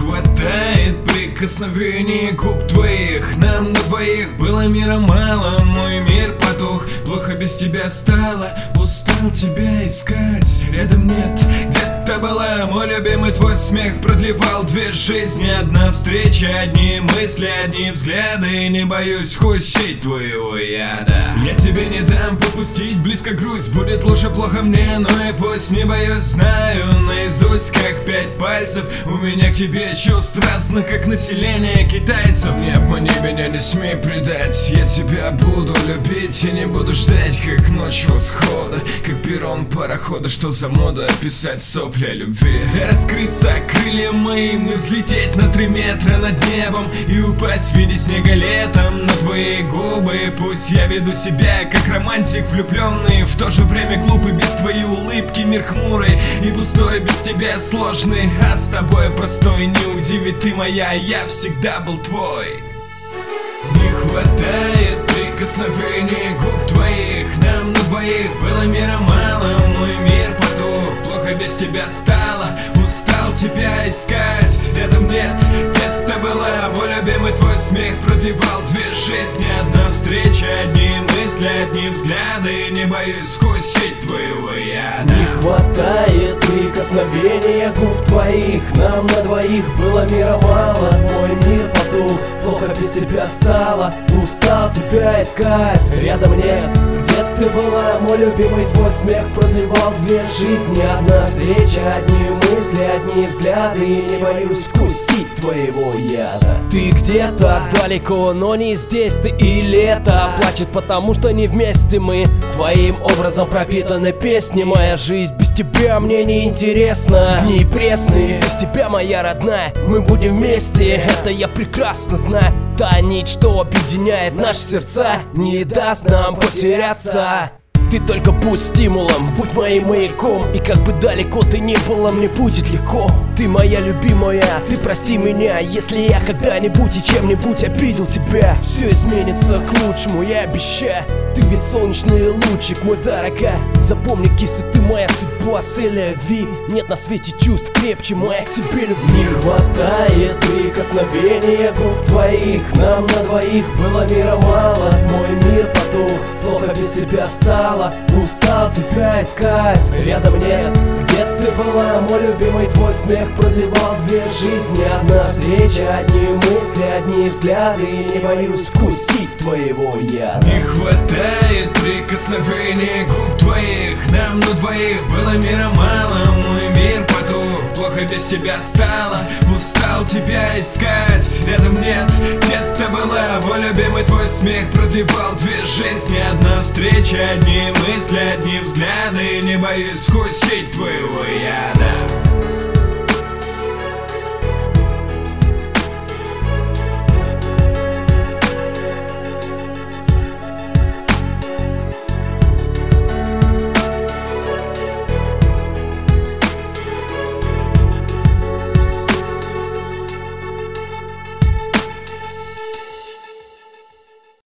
хватает прикосновений губ твоих. Нам на двоих было мира мало, мой мир потух. Плохо без тебя стало, устал тебя искать. Рядом нет, где-то была, мой любимый твой смех продлевал две жизни. Одна встреча, одни мысли, одни взгляды. Не боюсь вкусить твоего яда. Я тебе не дам попустить, близко грусть. Будет лучше плохо мне, но и пусть. Не боюсь, знаю наизусть, как 5 пальцев. У меня к тебе чувств разных, как население китайцев. Не обмани меня, не смей предать. Я тебя буду любить и не буду ждать, как ночь восхода, как перрон парохода. Что за мода описать сопли о любви? Раскрыться крылья моим и взлететь на 3 метра над небом и упасть в виде снега летом на твои губы. Пусть я веду себя как романтик влюбленный, в то же время глупый без твоей улыбки. Мир хмурый и пустой, без тебя сложный, а с тобой простой. Не удивит ты моя, я всегда был твой. Не хватает прикосновений губ твоих. Нам на двоих было мира мало, мой мир потух. Плохо без тебя стало, устал тебя искать. Рядом нет, где-то была, мой любимый твой смех продлевал две жизни. Одна встреча, одни мысли, одни взгляды. Не боюсь вкусить твоего яда. Не хватает прикосновения губ твоих. Нам на двоих было мира мало, мой мир потух. Плохо без тебя стало, устал тебя искать. Рядом нет, где ты была, мой любимый твой смех продлевал две жизни. Одна встреча, одни мысли, одни взгляды. И не боюсь вкусить твоего яда. Ты где-то далеко, но не здесь ты, и лето плачет, потому что не вместе мы. Твоим образом пропитаны песни. Моя жизнь без тебя мне не интересна. Дни пресные, без тебя, моя родная, мы будем вместе, это я прекрасно знаю. Та нить, что объединяет наши сердца, не даст нам потеряться. Ты только будь стимулом, будь моим маяком. И как бы далеко ты не была, мне будет легко. Ты моя любимая, ты прости меня, если я когда-нибудь и чем-нибудь обидел тебя. Все изменится к лучшему, я обещаю. Ты ведь солнечный лучик, мой дорогая. Запомни, киса, ты моя судьба, сель-ля-ви. Нет на свете чувств крепче моя к тебе любви. Не хватает прикосновения губ твоих. Нам на двоих было мира мало, мой мир потух. Плохо без тебя стало, устал тебя искать. Рядом нет, где ты была, мой любимый твой смех продлевал две жизни. Одна встреча, одни мысли, одни взгляды. И не боюсь вкусить твоего яда. Не хватает прикосновений губ твоих. Нам на двоих было мира мало, мой мир потух. Плохо без тебя стало, устал тебя искать. Рядом нет, где-то была, мой любимый твой смех продлевал две жизни. Одна встреча, одни мысли, одни взгляды. Не боюсь вкусить твоего яда.